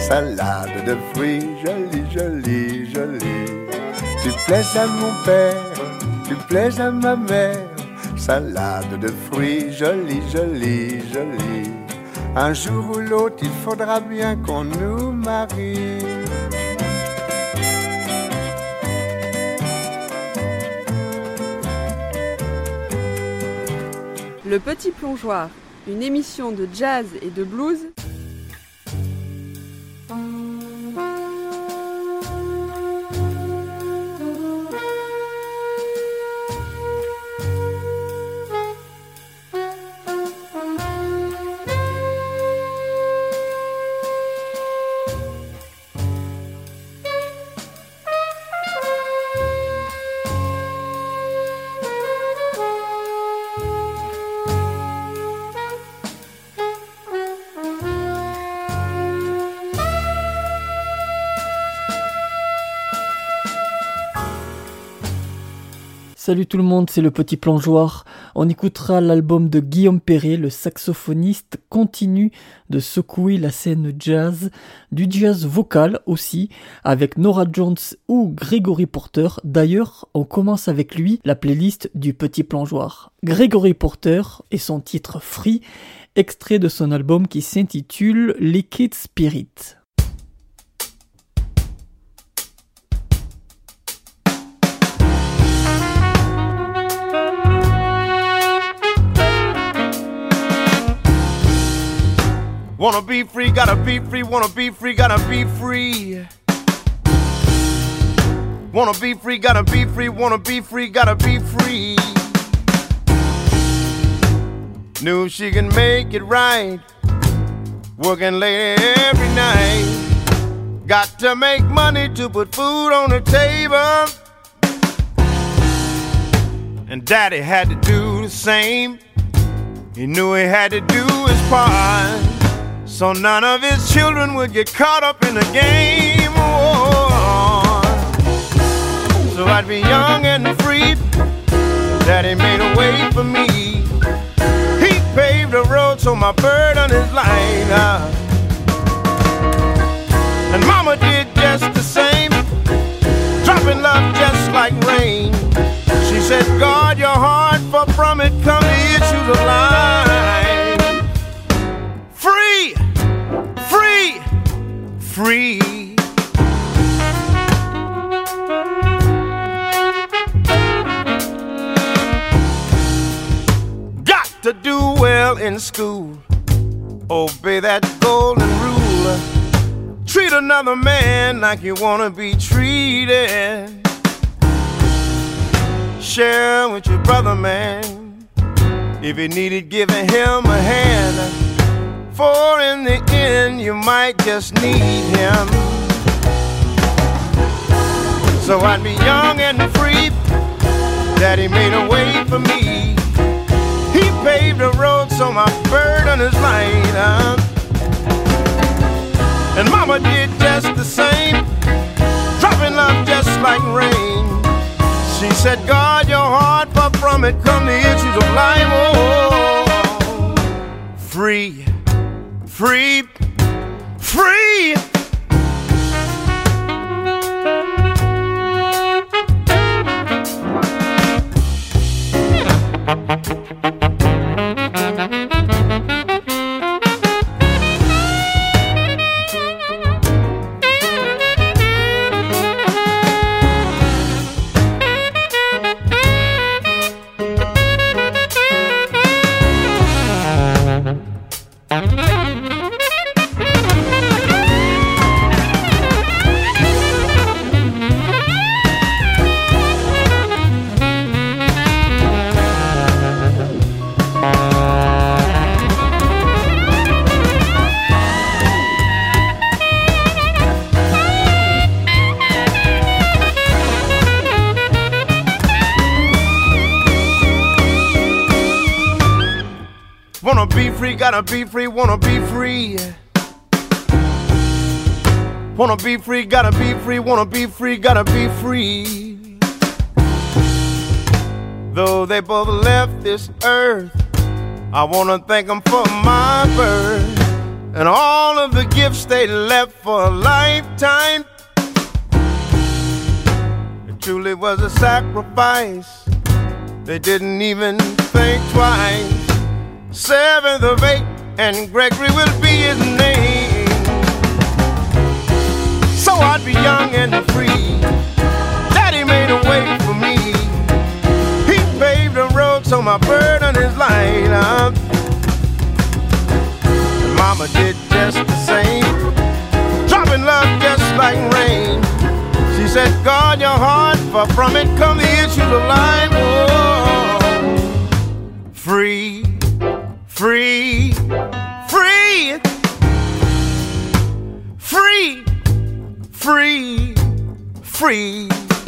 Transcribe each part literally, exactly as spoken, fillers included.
salade de fruits, jolie, jolie, jolie. Tu plais à mon père, tu plais à ma mère, salade de fruits, jolie, jolie, jolie. Un jour ou l'autre, il faudra bien qu'on nous marie. Le Petit Plongeoir, une émission de jazz et de blues. Salut tout le monde, c'est le Petit Plongeoir. On écoutera l'album de Guillaume Perret, le saxophoniste continue de secouer la scène jazz, du jazz vocal aussi, avec Norah Jones ou Gregory Porter. D'ailleurs, on commence avec lui la playlist du Petit Plongeoir. Gregory Porter et son titre Free, extrait de son album qui s'intitule Liquid Spirit. Wanna be free, gotta be free, wanna be free, gotta be free. Wanna be free, gotta be free, wanna be free, gotta be free. Knew she can make it right, working late every night. Got to make money to put food on the table. And Daddy had to do the same. He knew he had to do his part, so none of his children would get caught up in the game. Oh, so I'd be young and free. Daddy made a way for me. He paved the road so my burden is light. Uh, and Mama did just the same, dropping love just like rain. She said, guard your heart, for from it come the issues of life. Free! Free, free. Got to do well in school, obey that golden rule. Treat another man like you wanna be treated. Share with your brother, man. If you needed giving him a hand, for in the end you might just need him. So I'd be young and free. Daddy made a way for me. He paved the road so my burden is light. Uh, and Mama did just the same, dropping love just like rain. She said, guard your heart, for from it come the issues of life. Oh, free. Free, free. Wanna be free, gotta be free, wanna be free. Wanna be free, gotta be free, wanna be free, gotta be free. Though they both left this earth, I wanna thank them for my birth. and all of the gifts they left for a lifetime. It truly was a sacrifice. They didn't even think twice. Seventh of eight, and Gregory will be his name. So I'd be young and free. Daddy made a way for me. He paved the road so my burden is light up. And Mama did just the same, dropping love just like rain. She said, guard your heart, for from it come the issues of life. Oh, free, free, free, free, free, free.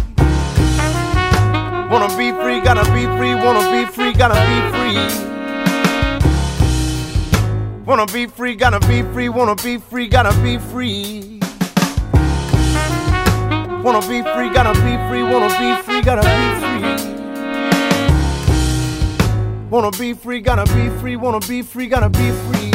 Wanna be free, gotta be free, wanna be free, gotta be free. Wanna be free, gotta be free, wanna be free, gotta be free. Wanna be free, gotta be free, wanna be free, gotta be free. Wanna be free, gotta be free, wanna be free, gotta be free.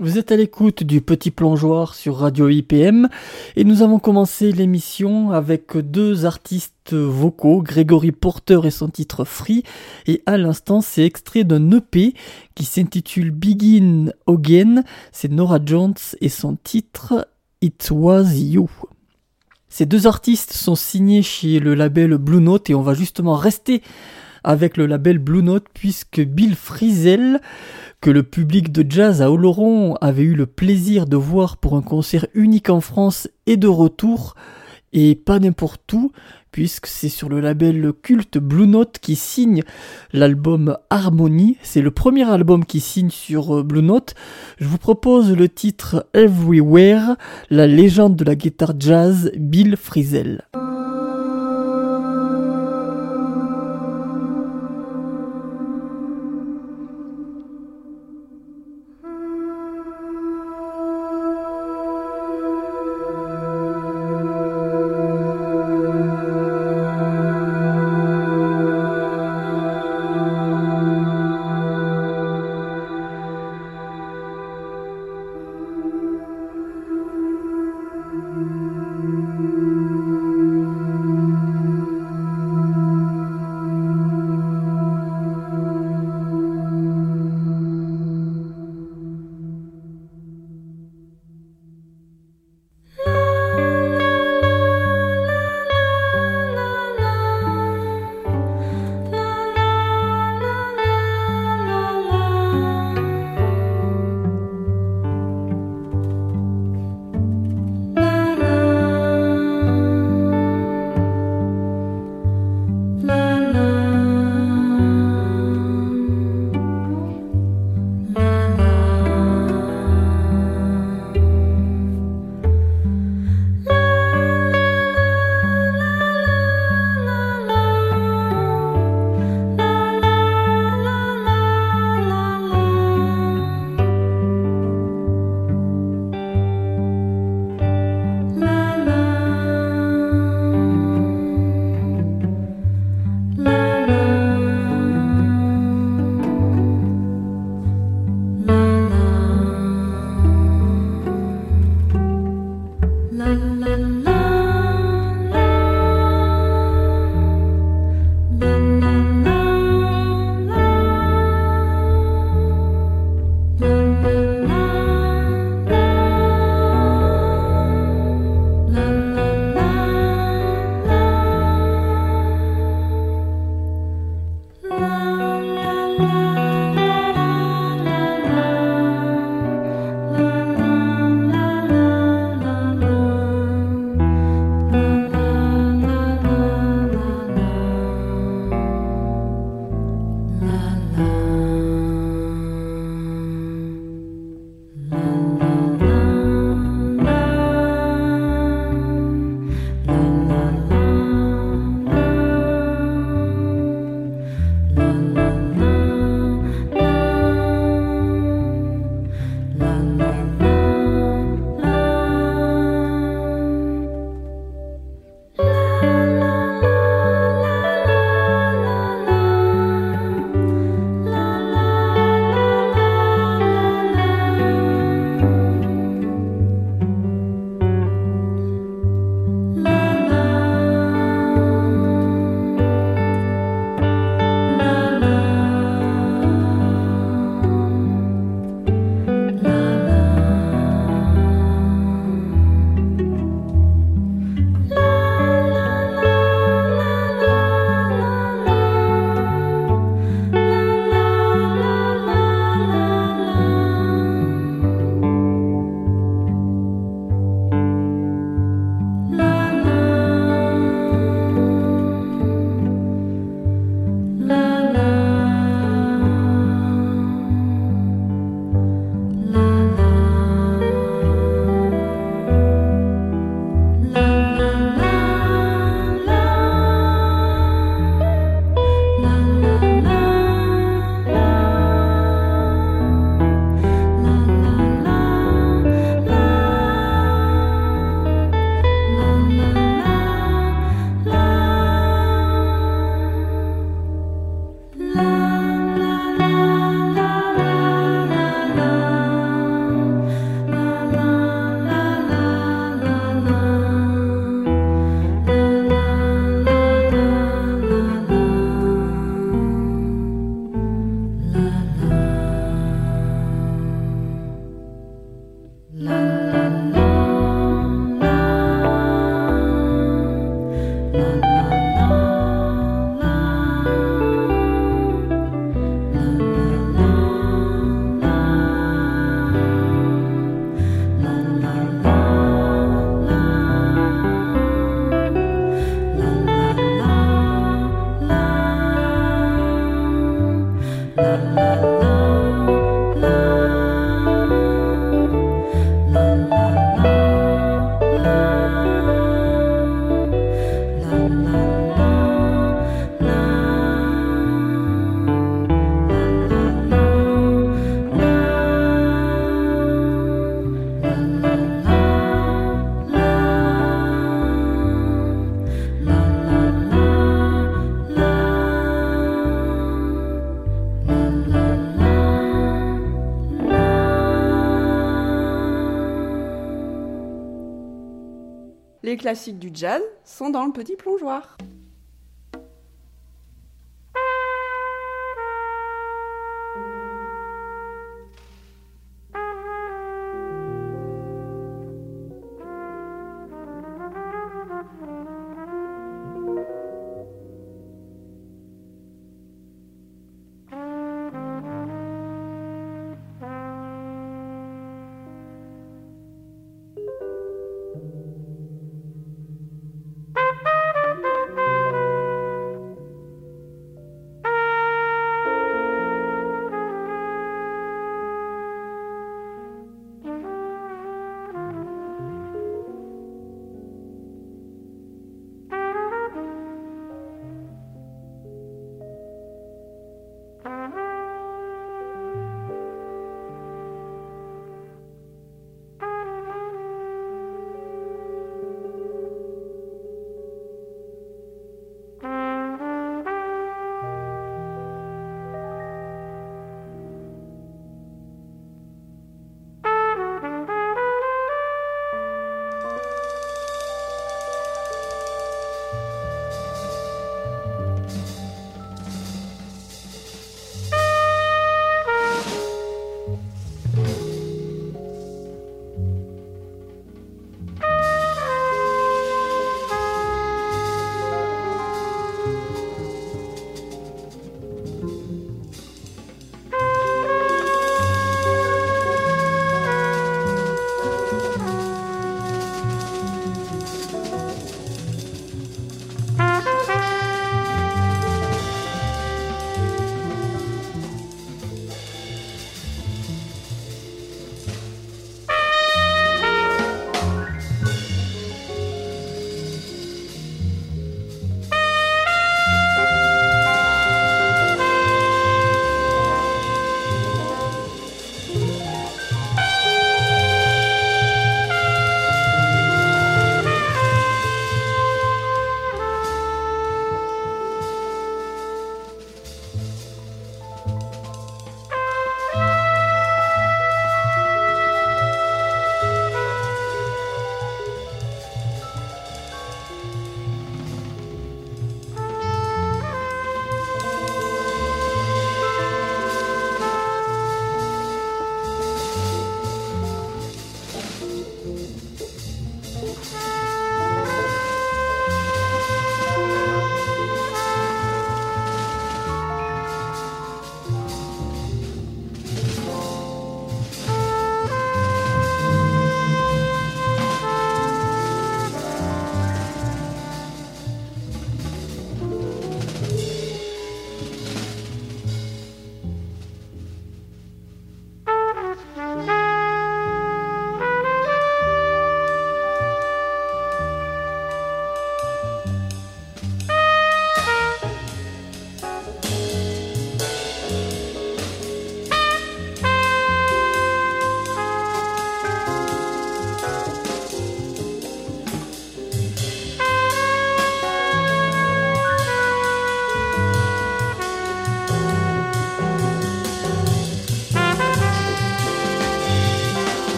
Vous êtes à l'écoute du Petit Plongeoir sur Radio I P M et nous avons commencé l'émission avec deux artistes vocaux, Gregory Porter et son titre Free, et à l'instant c'est extrait d'un E P qui s'intitule Begin Again, c'est Norah Jones et son titre It Was You. Ces deux artistes sont signés chez le label Blue Note et on va justement rester avec le label Blue Note puisque Bill Frisell, que le public de jazz à Oloron avait eu le plaisir de voir pour un concert unique en France et de retour, et pas n'importe où, puisque c'est sur le label culte Blue Note qui signe l'album Harmony. C'est le premier album qui signe sur Blue Note. Je vous propose le titre Everywhere, la légende de la guitare jazz Bill Frisell. Thank you. Les classiques du jazz sont dans le petit plongeoir.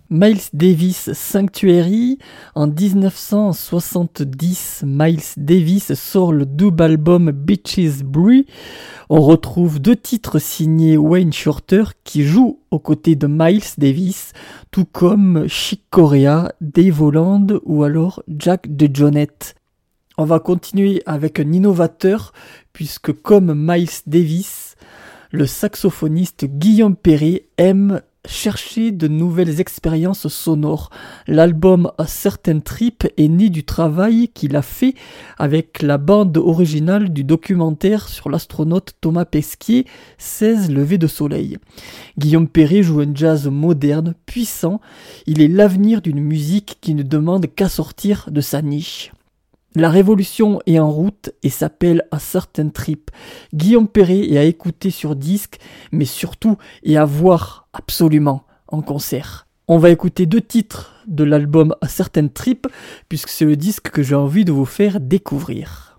Miles Davis Sanctuary. En dix-neuf cent soixante-dix, Miles Davis sort le double album Beaches Brew. On retrouve deux titres signés Wayne Shorter qui joue aux côtés de Miles Davis, tout comme Chick Corea, Dave Holland ou alors Jack DeJohnette. On va continuer avec un innovateur puisque comme Miles Davis, le saxophoniste Guillaume Perret aime chercher de nouvelles expériences sonores. L'album A Certain Trip est né du travail qu'il a fait avec la bande originale du documentaire sur l'astronaute Thomas Pesquet, seize levées de soleil. Guillaume Perret joue un jazz moderne, puissant. Il est l'avenir d'une musique qui ne demande qu'à sortir de sa niche. La révolution est en route et s'appelle A Certain Trip. Guillaume Perret est à écouter sur disque, mais surtout est à voir absolument en concert. On va écouter deux titres de l'album A Certain Trip, puisque c'est le disque que j'ai envie de vous faire découvrir.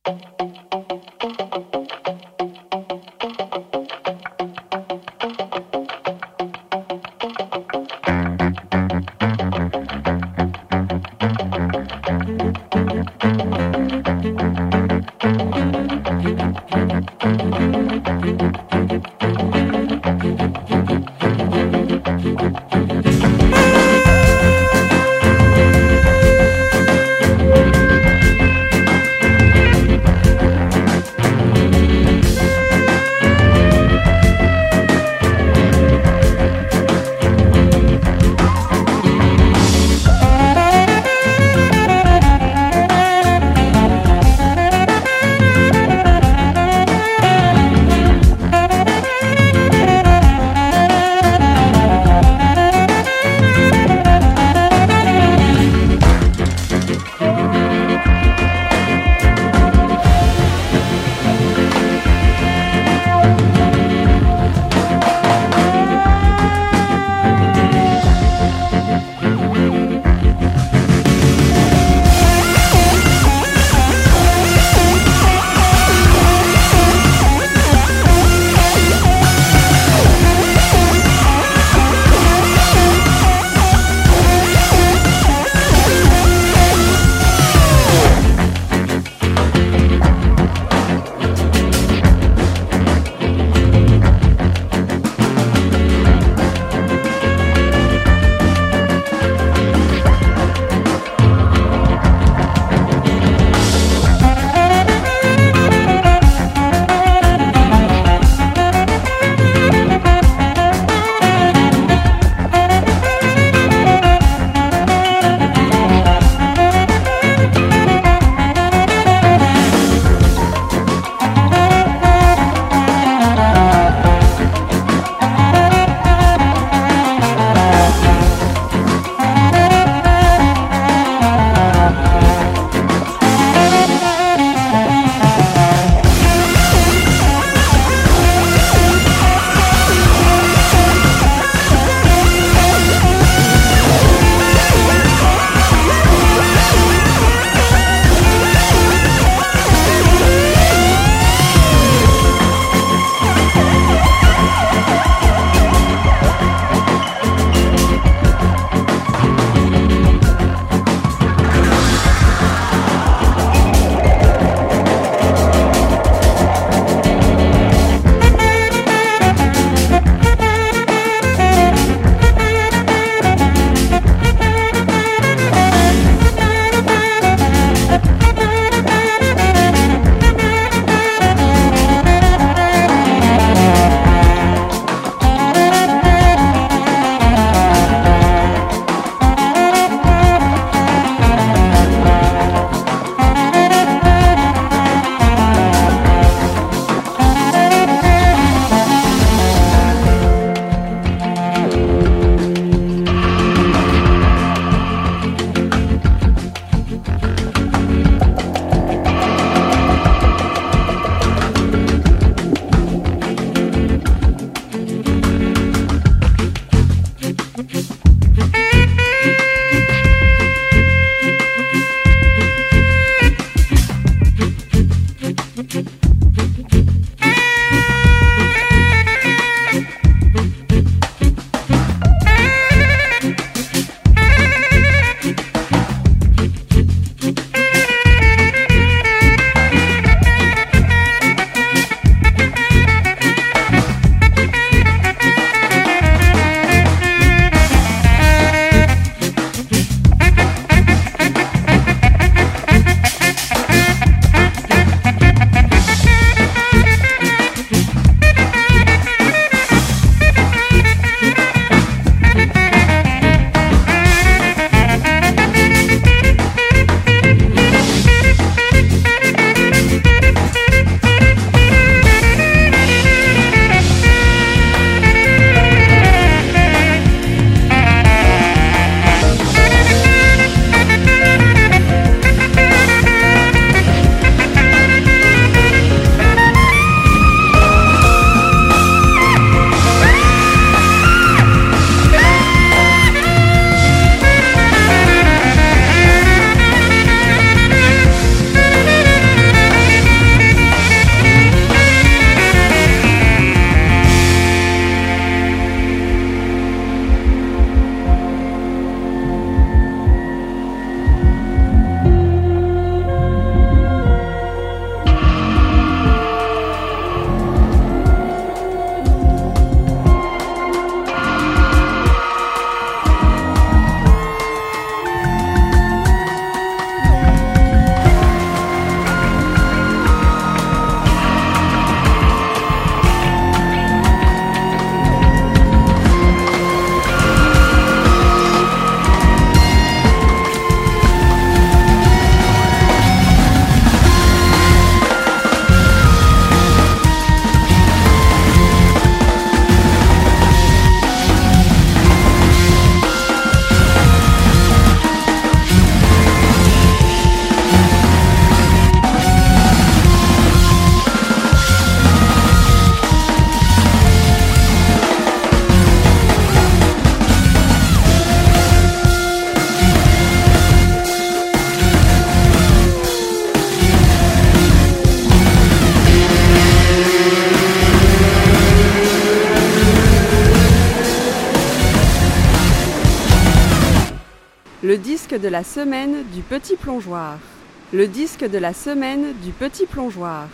Le disque de la semaine du petit plongeoir. Le disque de la semaine du petit plongeoir.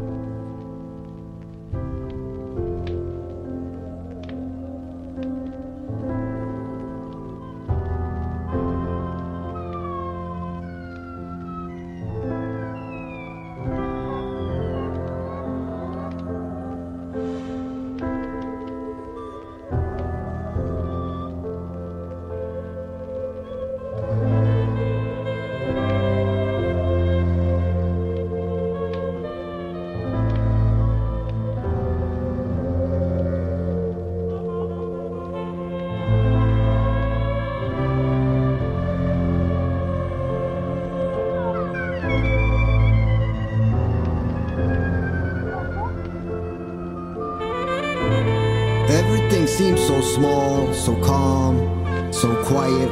Everything seems so small, so calm, so quiet.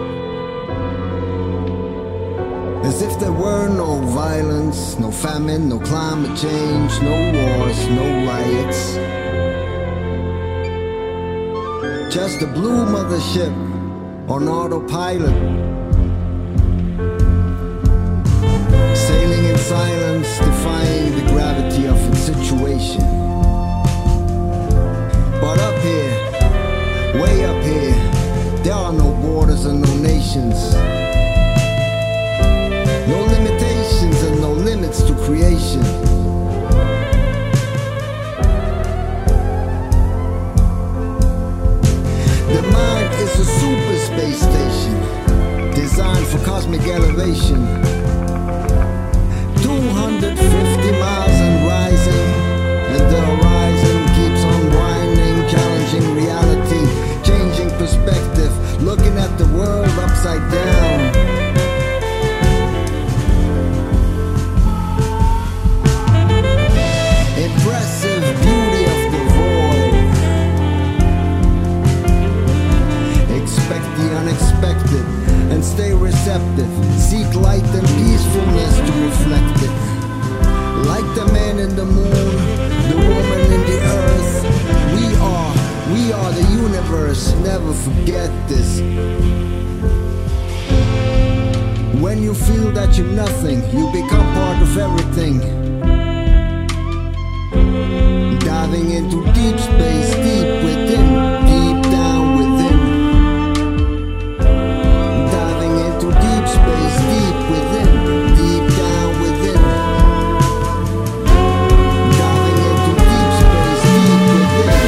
As if there were no violence, no famine, no climate change, no wars, no riots. Just a blue mothership on autopilot, sailing in silence, defying the gravity of its situation. But up here, way up here, there are no borders and no nations, no limitations and no limits to creation. The mind is a super space station, designed for cosmic elevation. two hundred fifty miles and rising, and the horizon keeps on winding, challenging reality, changing perspective, looking at the world upside down. Impressive beauty of the void. Expect the unexpected and stay receptive. Seek light and peacefulness to reflect it. Like the man in the moon, the woman in the earth, we are, we are the universe, never forget this. When you feel that you're nothing, you become part of everything. Diving into deep space, deep within, deep down within. Diving into deep space, deep within, deep down within. Diving into deep space, deep within.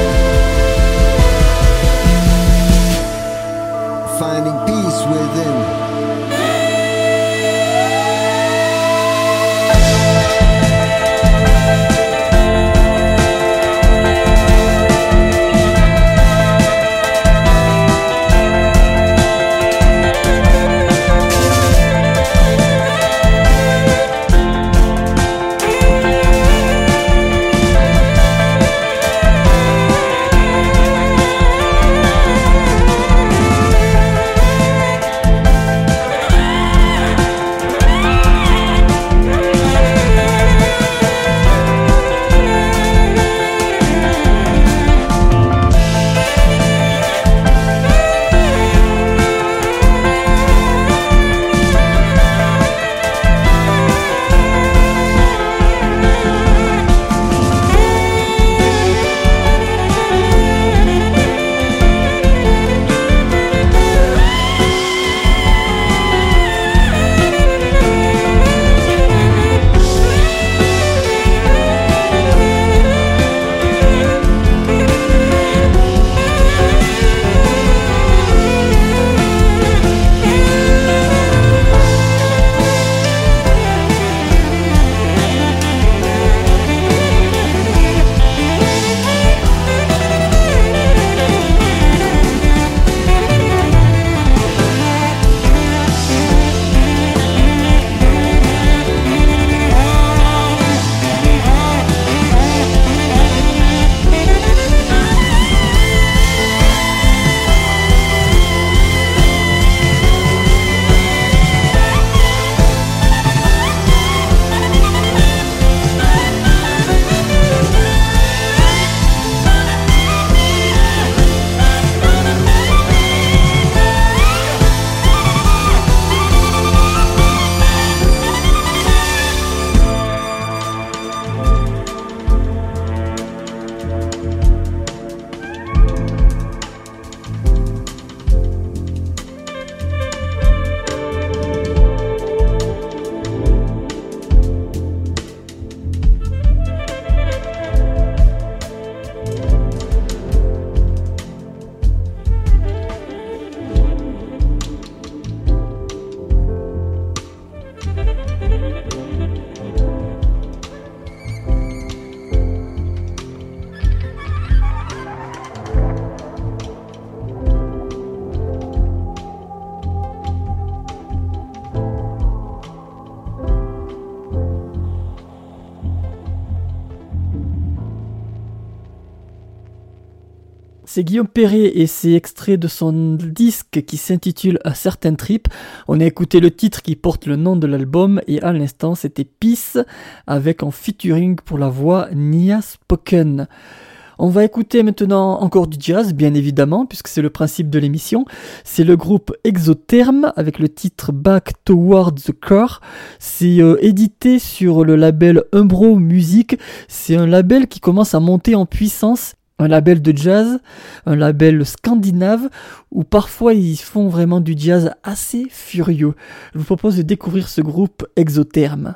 Finding peace within. C'est Guillaume Perret et c'est extrait de son disque qui s'intitule A Certain Trip. On a écouté le titre qui porte le nom de l'album et à l'instant c'était Peace avec en featuring pour la voix Nia Spoken. On va écouter maintenant encore du jazz, bien évidemment, puisque c'est le principe de l'émission. C'est le groupe Exotherm avec le titre Back Towards the Core. C'est euh, édité sur le label Umbro Music. C'est un label qui commence à monter en puissance. Un label de jazz, un label scandinave, où parfois ils font vraiment du jazz assez furieux. Je vous propose de découvrir ce groupe Exotherm.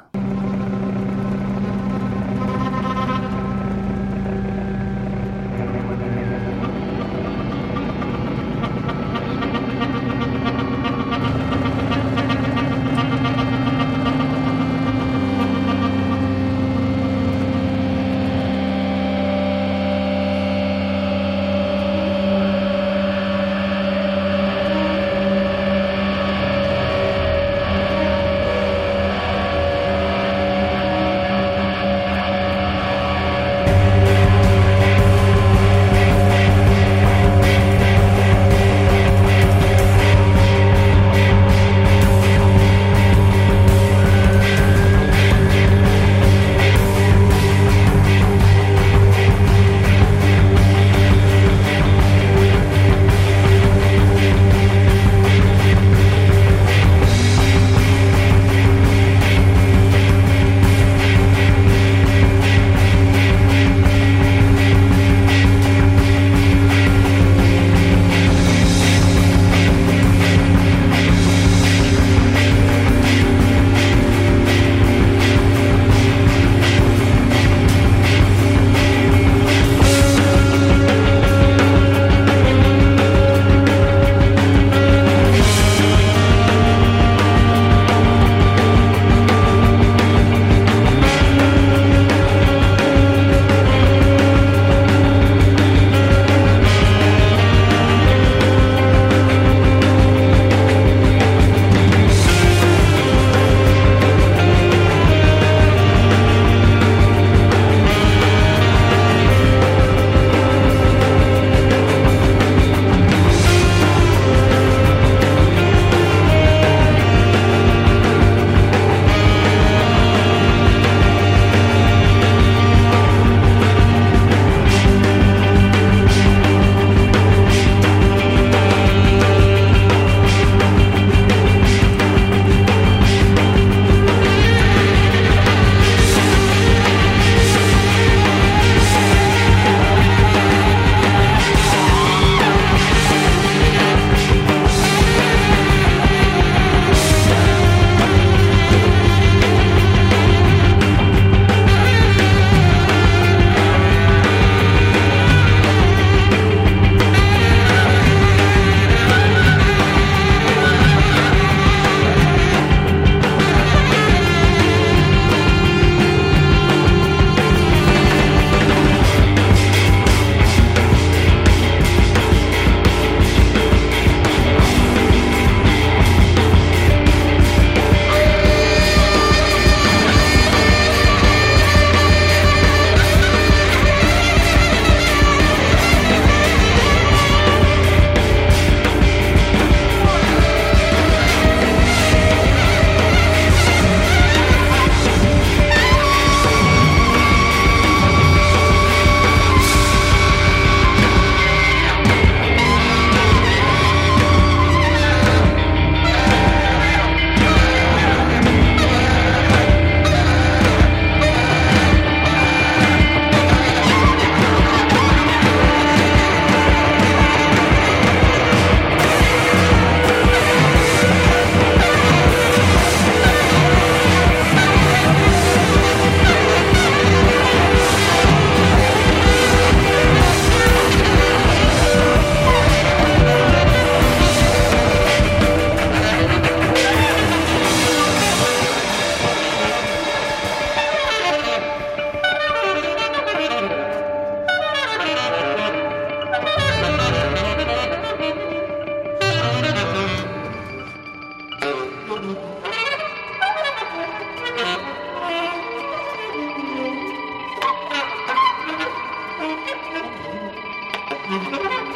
Thank you.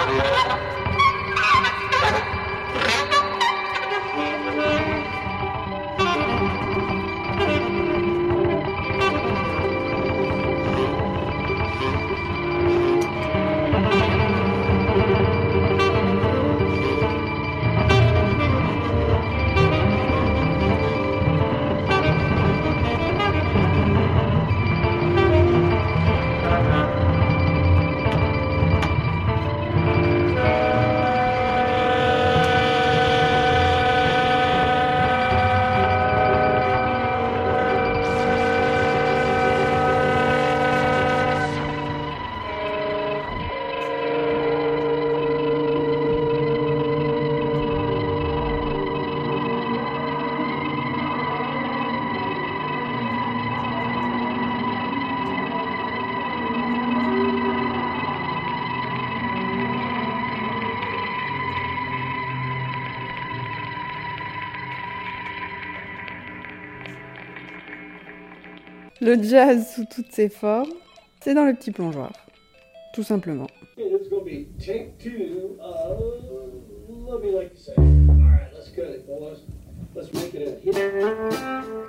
Le jazz sous toutes ses formes, c'est dans le petit plongeoir. Tout simplement. It's gonna be take two of Love Me Like You Say. All right, let's cut it, boys. Let's make it a hit.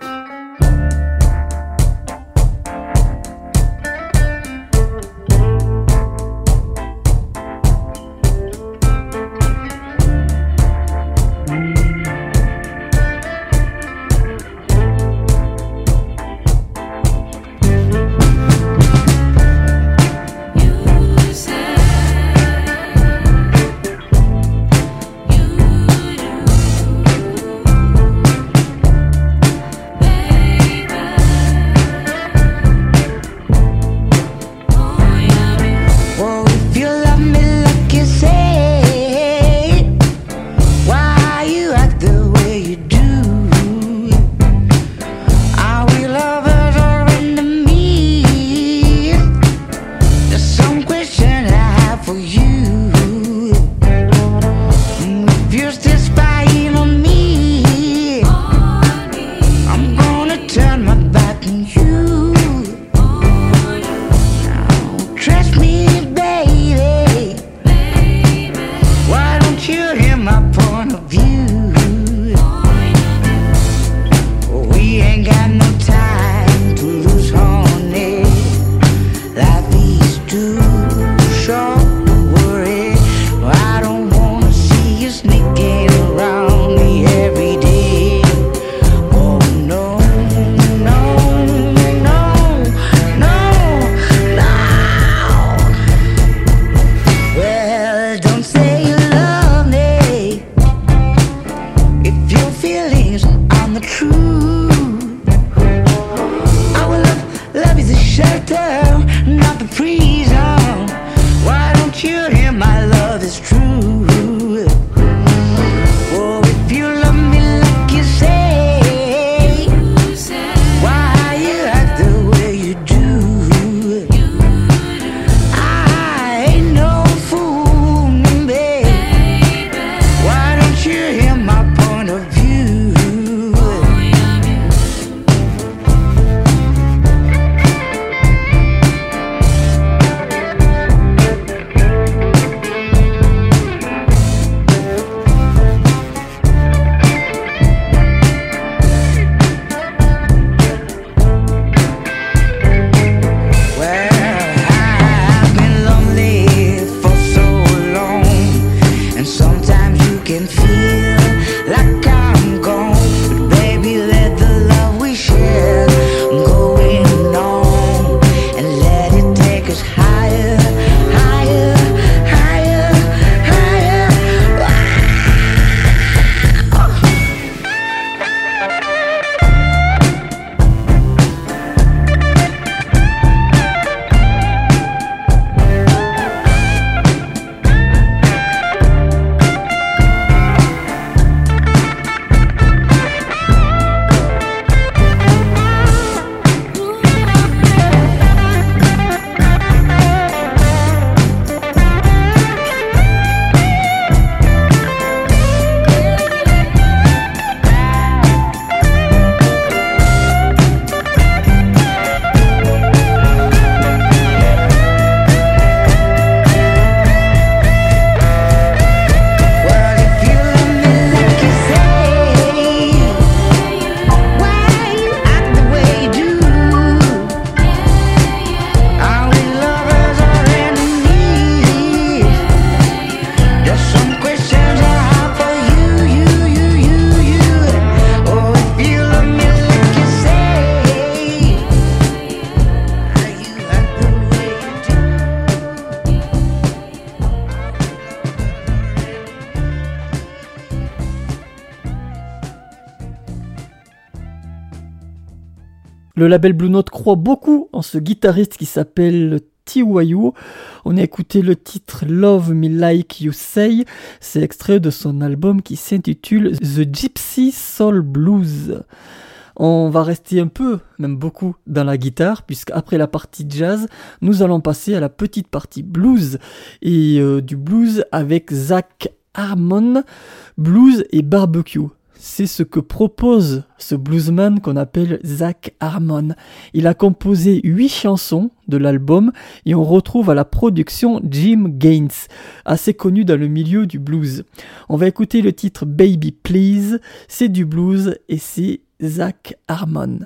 Le label Blue Note croit beaucoup en ce guitariste qui s'appelle T Y U. On a écouté le titre Love Me Like You Say, c'est extrait de son album qui s'intitule The Gypsy Soul Blues. On va rester un peu, même beaucoup, dans la guitare, puisqu'après la partie jazz, nous allons passer à la petite partie blues, et euh, du blues avec Zac Harmon, blues et barbecue. C'est ce que propose ce bluesman qu'on appelle Zac Harmon. Il a composé huit chansons de l'album et on retrouve à la production Jim Gaines, assez connu dans le milieu du blues. On va écouter le titre Baby Please, c'est du blues et c'est Zac Harmon.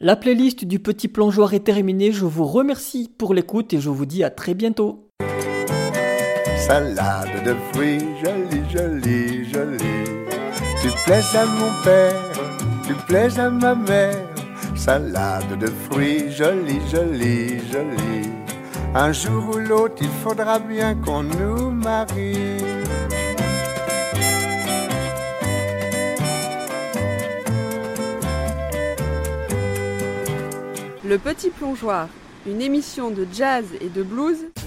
La playlist du Petit Plongeoir est terminée. Je vous remercie pour l'écoute et je vous dis à très bientôt. Salade de fruits, jolie, jolie, jolie. Tu plais à mon père, tu plais à ma mère. Salade de fruits, jolie, jolie, jolie. Un jour ou l'autre, il faudra bien qu'on nous marie. Le Petit Plongeoir, une émission de jazz et de blues